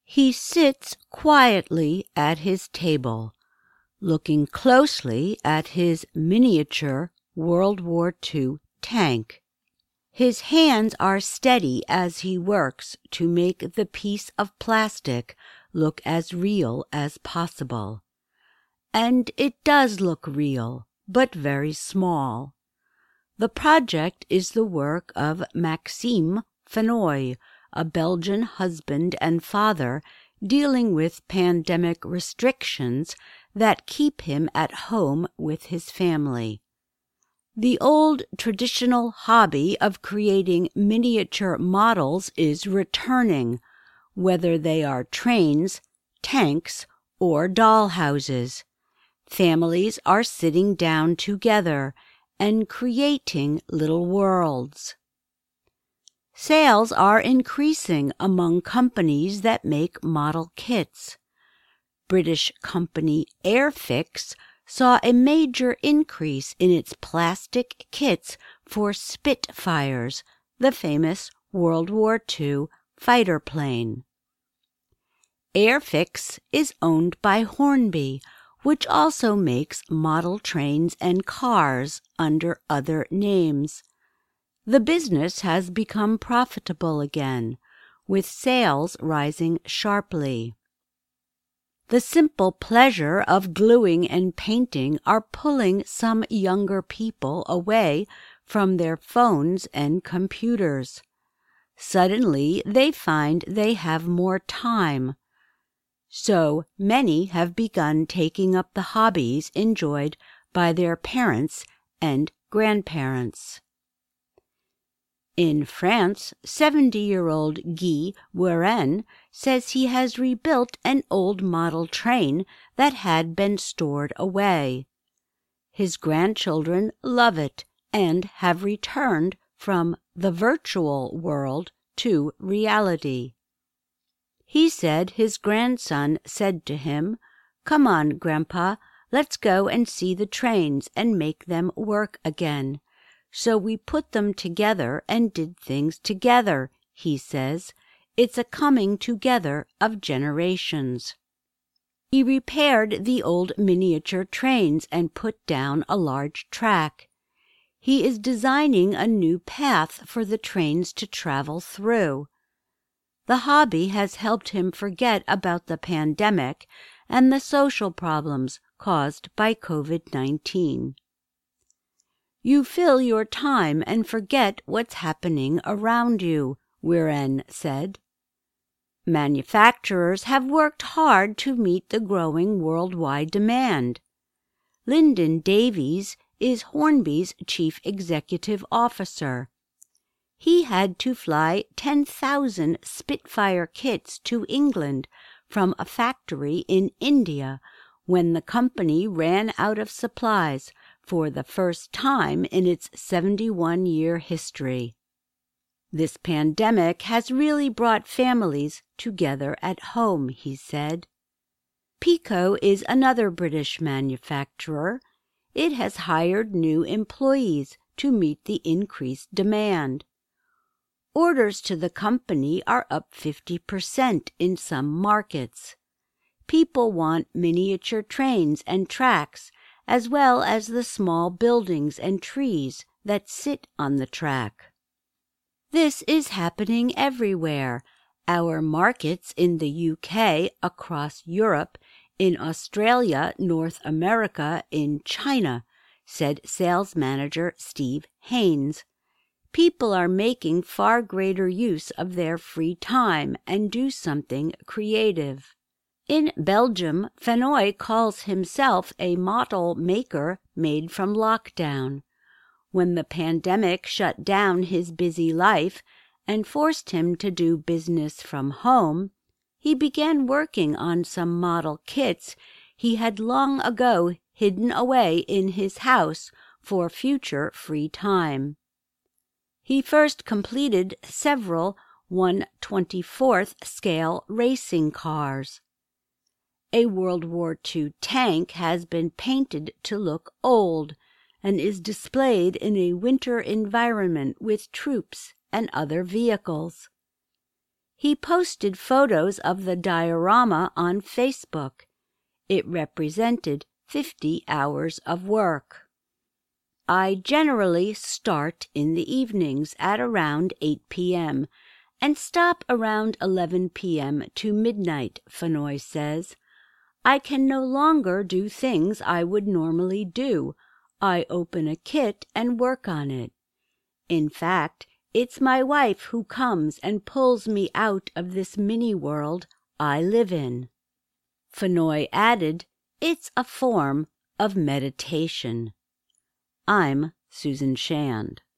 He sits quietly at his table, looking closely at his miniature World War II tank. His hands are steady as he works to make the piece of plastic look as real as possible. And it does look real, but very small. The project is the work of Maxime Fenoy, a Belgian husband and father dealing with pandemic restrictions that keep him at home with his family. The old traditional hobby of creating miniature models is returning, whether they are trains, tanks, or dollhouses. Families are sitting down together and creating little worlds. Sales are increasing among companies that make model kits. British company Airfix saw a major increase in its plastic kits for Spitfires, the famous World War II fighter plane. Airfix is owned by Hornby, which also makes model trains and cars under other names. The business has become profitable again, with sales rising sharply. The simple pleasure of gluing and painting are pulling some younger people away from their phones and computers. Suddenly, they find they have more time. So many have begun taking up the hobbies enjoyed by their parents and grandparents. In France, 70-year-old Guy Guérin says he has rebuilt an old model train that had been stored away. His grandchildren love it and have returned from the virtual world to reality. He said his grandson said to him, "Come on, Grandpa, let's go and see the trains and make them work again." So we put them together and did things together, he says. It's a coming together of generations. He repaired the old miniature trains and put down a large track. He is designing a new path for the trains to travel through. The hobby has helped him forget about the pandemic and the social problems caused by COVID-19. You fill your time and forget what's happening around you, Guérin said. Manufacturers have worked hard to meet the growing worldwide demand. Lyndon Davies is Hornby's chief executive officer. He had to fly 10,000 Spitfire kits to England from a factory in India when the company ran out of supplies for the first time in its 71-year history. This pandemic has really brought families together at home, he said. Pico is another British manufacturer. It has hired new employees to meet the increased demand. Orders to the company are up 50% in some markets. People want miniature trains and tracks, as well as the small buildings and trees that sit on the track. This is happening everywhere. Our markets in the UK, across Europe, in Australia, North America, in China, said sales manager Steve Haynes. People are making far greater use of their free time and do something creative. In Belgium, Fenoy calls himself a model maker made from lockdown. When the pandemic shut down his busy life and forced him to do business from home, he began working on some model kits he had long ago hidden away in his house for future free time. He first completed several 1/24th scale racing cars. A World War II tank has been painted to look old and is displayed in a winter environment with troops and other vehicles. He posted photos of the diorama on Facebook. It represented 50 hours of work. I generally start in the evenings at around 8 p.m. and stop around 11 p.m. to midnight, Fenoy says. I can no longer do things I would normally do. I open a kit and work on it. In fact, it's my wife who comes and pulls me out of this mini-world I live in. Fenoy added, it's a form of meditation. I'm Susan Shand.